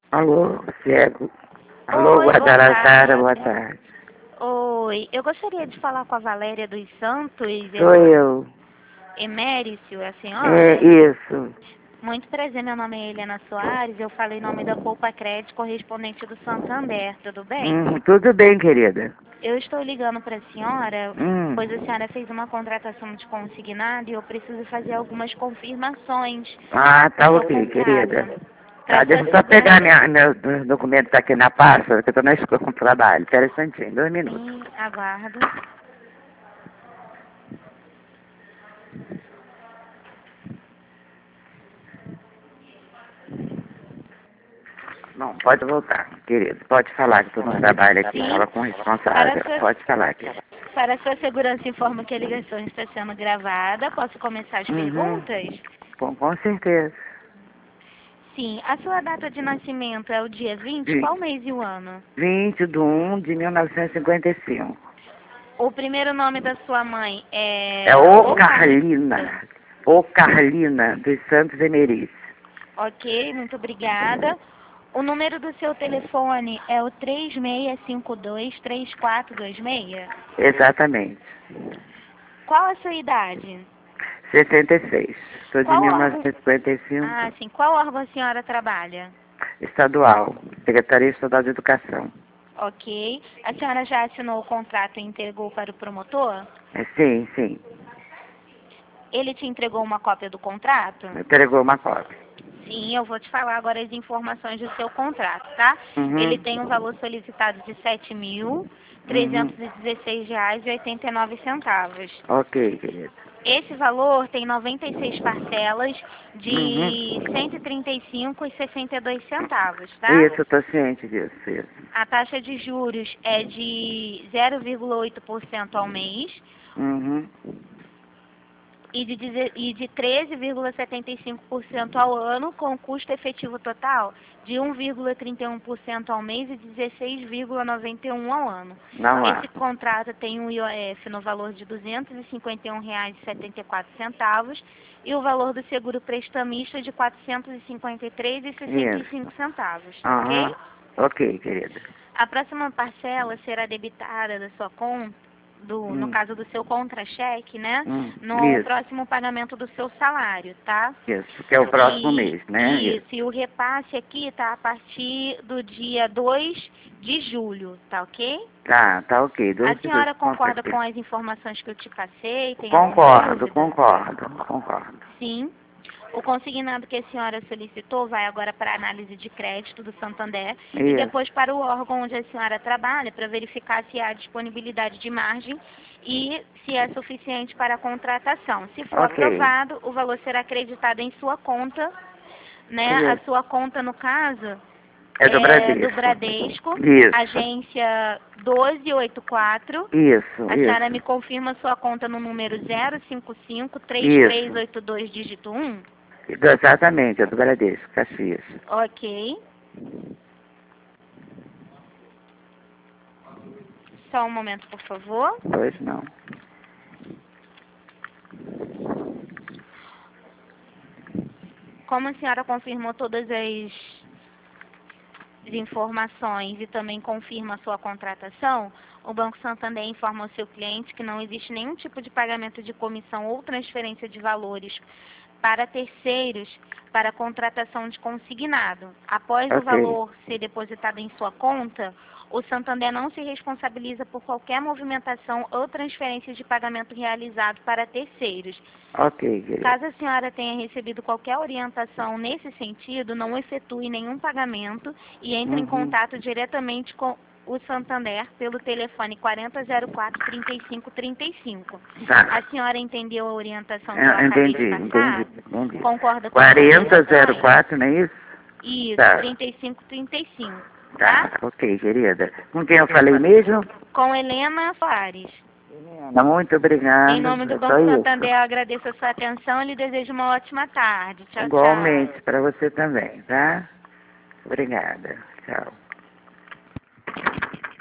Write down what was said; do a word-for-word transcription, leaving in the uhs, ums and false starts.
Alô, cego. Alô, Oi, boa Guadalajara, boa tarde. tarde. Oi, eu gostaria de falar com a Valéria dos Santos, Sou Emo- eu. Eméricio, é a É senhora? isso. Muito prazer, meu nome é Helena Soares, eu falei em nome da Poupa Crédito, correspondente do Santander, tudo bem? Hum, tudo bem, querida. Eu estou ligando para a senhora, Hum. pois a senhora fez uma contratação de consignado e eu preciso fazer algumas confirmações Ah, do tá seu ok, contrato. querida. Para Tá, sua deixa eu só pegar segurança, minha, meu meu documento tá aqui na pasta, que eu tô na escola com trabalho. Espera um instantinho, dois minutos. sim, aguardo. Não, pode voltar, querido. Pode falar que tô no trabalho aqui, Sim, fala com o para responsável. sua, Pode falar, querido. para sua segurança, informo que a ligação está sendo gravada. Posso começar as Uhum. perguntas? Com, com certeza. Sim. A sua data de nascimento é o dia vinte? Vi- Qual mês e o ano? vinte de um de mil novecentos e cinquenta e cinco. O primeiro nome da sua mãe É é o O Carlina. Carlina. O Carlina dos Santos Emeris. Ok, muito obrigada. O número do seu telefone é o três seis cinco dois, três quatro dois seis? Exatamente. Qual a sua idade? sessenta e seis. Sou de Qual órgão... mil novecentos e cinquenta e cinco. Ah, sim. Qual órgão a senhora trabalha? Estadual. Secretaria Estadual de Educação. Ok. A senhora já assinou o contrato e entregou para o promotor? É, sim, sim. Ele te entregou uma cópia do contrato? Entregou uma cópia. Sim, eu vou te falar agora as informações do seu contrato, tá? Ele Uhum. tem um valor solicitado de sete mil Uhum. trezentos e dezesseis reais e oitenta e nove centavos. Ok, querido. Esse valor tem noventa e seis parcelas Uhum. de cento e trinta e cinco reais e sessenta e dois centavos, tá? Isso, eu tô ciente disso, isso. A taxa de juros é de zero vírgula oito por cento ao mês Uhum. e de, deze- e de treze vírgula setenta e cinco por cento ao ano, com custo efetivo total de um vírgula trinta e um por cento ao mês e dezesseis vírgula noventa e um por cento ao ano. Não há. Esse contrato tem um I O F no valor de duzentos e cinquenta e um reais e setenta e quatro centavos e o valor do seguro prestamista de quatrocentos e cinquenta e três reais e sessenta e Isso. cinco centavos, Aham. ok? Ok, querida. A próxima parcela será debitada da sua conta, do, no Hum. caso do seu contra-cheque, né? Hum. No Isso. próximo pagamento do seu salário, tá? Isso. Que é o próximo E mês, né? Isso. isso, e o repasse aqui tá a partir do dia dois de julho, tá ok? Tá, tá ok. A Dois de dois, senhora com concorda certeza. com as informações que eu te passei? Tem alguma Concordo, dúvida? concordo, concordo. Sim. O consignado que a senhora solicitou vai agora para a análise de crédito do Santander e Isso. depois para o órgão onde a senhora trabalha para verificar se há disponibilidade de margem e se é suficiente para a contratação. Se for Ok. aprovado, o valor será acreditado em sua conta, né? A Isso. sua conta, no caso, É do é do Bradesco. Bradesco, Isso. agência doze oitenta e quatro. Isso, A senhora me isso. confirma sua conta no número zero cinco cinco, três três Isso. oito dois, dígito um? Exatamente, é do Bradesco, Caxias. Ok. Só um momento, por favor. Pois não. Como a senhora confirmou todas as informações e também confirma a sua contratação, o Banco Santander informa ao seu cliente que não existe nenhum tipo de pagamento de comissão ou transferência de valores para terceiros para a contratação de consignado. Após o Ok. valor ser depositado em sua conta, o Santander não se responsabiliza por qualquer movimentação ou transferência de pagamento realizado para terceiros. Ok, querido. Caso a senhora tenha recebido qualquer orientação nesse sentido, não efetue nenhum pagamento e entre em Uhum. contato diretamente com o Santander pelo telefone quarenta zero quatro, trinta e cinco trinta e cinco. Tá. A senhora entendeu a orientação que eu Eu acabei de entendi, passar? entendi, entendi. Concorda com as quarenta zero orientações? quatro, não é isso? Isso, Tá. trinta e cinco trinta e cinco, tá? Tá, ok, querida. Com quem eu falei mesmo? Com Helena Soares. Helena, muito obrigada. Em nome do É só Banco isso. Santander, eu agradeço a sua atenção e lhe desejo uma ótima tarde. Tchau, tchau. Igualmente para você também, tá? Obrigada. Tchau.